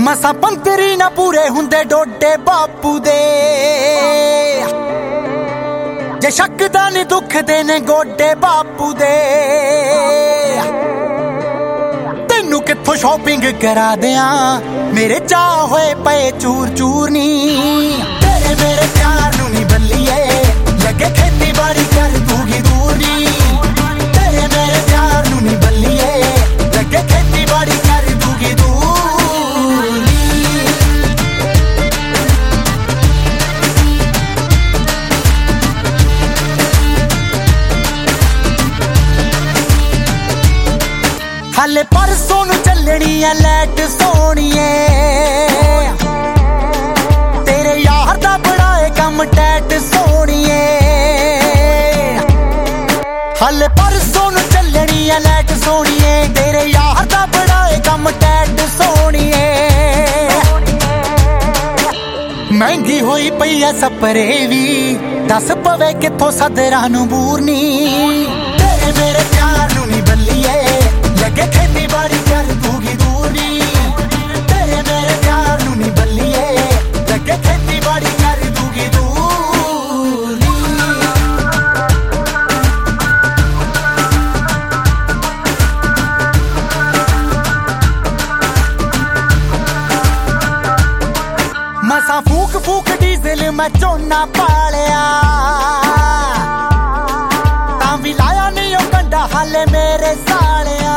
ਮਸਾਂ ਪੰਤਰੀ ਨਾ ਪੂਰੇ ਹੁੰਦੇ ਡੋਡੇ ਬਾਪੂ ਦੇ। ਜੇ ਸ਼ੱਕਦਾ ਨੀ ਦੁੱਖਦੇ ਨੇ ਗੋਡੇ ਬਾਪੂ ਦੇ। ਤੈਨੂੰ ਕਿੱਥੋਂ ਸ਼ਾਪਿੰਗ ਕਰਾ ਦਿਆਂ ਮੇਰੇ ਚਾਹ ਹੋਏ ਪਏ ਚੂਰ ਚੂਰ ਨੀ। ਤੇਰੇ ਮੇਰੇ ਪਿਆਰ ਨੂੰ ਨੀ ਬੱਲੀਏ ਲੱਗੇ ਖੇਤੀਬਾੜੀ ਕਰ ਦੂਗੀ ਦੂਰ ਨੀ। ਤੇਰੇ ਮੇਰੇ ਪਿਆਰ ਨੂੰ ਨੀ ਬੱਲੀਏ ਲੱਗੇ ਖੇਤੀਬਾੜੀ ਕਰ ਦੂਗੀ ਦੂਰ। ਹਾਲੇ ਪਰਸੋਂ ਨੂੰ ਚੱਲਣੀ ਐ ਲੈਟ ਸੋਣੀਏ। ਤੇਰੇ ਯਾਰ ਦਾ ਬੜਾ ਏ ਕੰਮ ਟੈਟ ਸੋਣੀਏ। ਹਾਲੇ ਪਰਸੋਂ ਨੂੰ ਚੱਲਣੀ ਐ ਲੈਟ ਸੋਣੀਏ। ਤੇਰੇ ਯਾਰ ਦਾ ਬੜਾ ਏ ਕੰਮ ਟੈਟ ਸੋਣੀਏ। ਮਹਿੰਗੀ ਹੋਈ ਪਈ ਐ ਸਪਰੇ ਵੀ ਦੱਸ ਪਵੇ ਕਿੱਥੋਂ ਸਦਰਾਂ ਨੂੰ ਬੂਰਨੀ। ਤੇਰੇ ਮੇਰੇ ਪਿਆਰ ਨੂੰ ਨੀ ਬੱਲੀਏ ਲੱਗੇ ਖੇਤੀਬਾੜੀ ਕਰ ਦੂਗੀ ਦੂਰ ਨੀ। ਤੇਰੇ ਮੇਰੇ ਪਿਆਰ ਨੂੰ ਨੀ ਬੱਲੀਏ ਲੱਗੇ ਖੇਤੀਬਾੜੀ ਕਰ ਦੂਗੀ ਦੂਰ ਨੀ। ਮਸਾਂ ਫੂਕ ਫੂਕ ਡੀਜ਼ਲ ਮੈਂ ਝੋਨਾ ਪਾਲਿਆ। ਤਾਂ ਵੀ ਲਾਇਆ ਨੀ ਉਹ ਕੰਡਾ ਹਾਲੇ ਮੇਰੇ ਸਾਲਿਆ।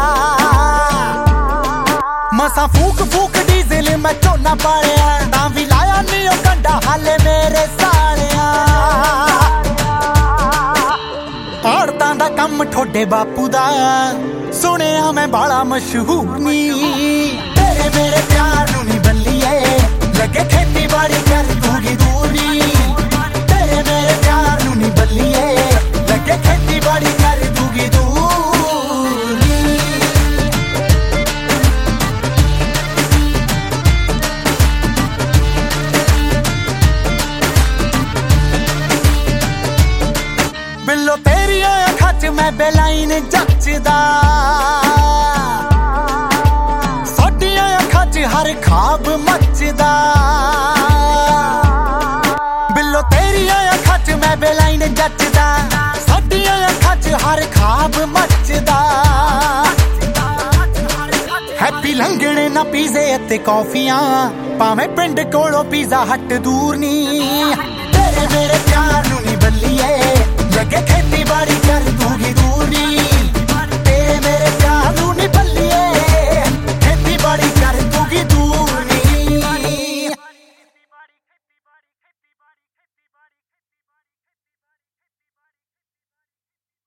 ਮਸਾਂ ਫੂਕ ਫੂਕ ਡੀਜ਼ਲ ਮੈਂ ਝੋਨਾ ਪਾਲਿਆ। ਤਾਂ ਵੀ ਲਾਇਆ ਨੀ ਉਹ ਕੰਡਾ ਹਾਲੇ ਮੇਰੇ ਸਾਲਿਆ। ਔਰਤਾਂ ਦਾ ਕੰਮ ਠੋਡੇ ਬਾਪੂ ਦਾ ਸੁਣਿਆ ਮੈਂ ਬਾਲਾ ਮਸ਼ਹੂਰ ਨੀ। ਤੇਰੇ ਮੇਰੇ ਪਿਆਰ ਨੂੰ ਨੀ ਬੱਲੀਏ ਲੱਗੇ ਖੇਤੀਬਾੜੀ ਕਰ ਦੂਗੀ ਦੂਰ ਨੀ। ਤੇਰੇ ਮੇਰੇ ਪਿਆਰ ਨੂੰ ਨੀ ਬੱਲੀਏ ਲੱਗੇ ਖੇਤੀਬਾੜੀ ਕਰ ਦੂਗੀ ਦੂਰ ਨੀ। ਬਿੱਲੋ ਤੇਰੀਆਂ ਅੱਖਾਂ 'ਚ ਮੈਂ ਬੇਲਾਈਨ ਜੱਚਦਾ। ਸਾਡੀਆਂ ਅੱਖਾਂ 'ਚ ਹਰ ਖਾਬ ਮੱਚਦਾ। ਬਿੱਲੋ ਤੇਰੀਆਂ ਅੱਖਾਂ 'ਚ ਮੈਂ ਬੇਲਾਈਨ ਜੱਚਦਾ। ਸਾਡੀਆਂ ਅੱਖਾਂ 'ਚ ਹਰ ਖਾਬ ਮੱਚਦਾ। ਹੈਪੀ ਲੰਘਣੇ ਨਾ ਪੀਜ਼ੇ ਅਤੇ ਕੌਫੀਆਂ ਭਾਵੇਂ ਪਿੰਡ ਕੋਲੋਂ ਪੀਜ਼ਾ ਹੱਟ ਦੂਰ ਨੀ। ਤੇਰੇ ਮੇਰੇ ਪਿਆਰ ਨੂੰ ਨੀ ਬੱਲੀਏ ਲੱਗੇ ਖੇਤੀਬਾੜੀ ਕਰ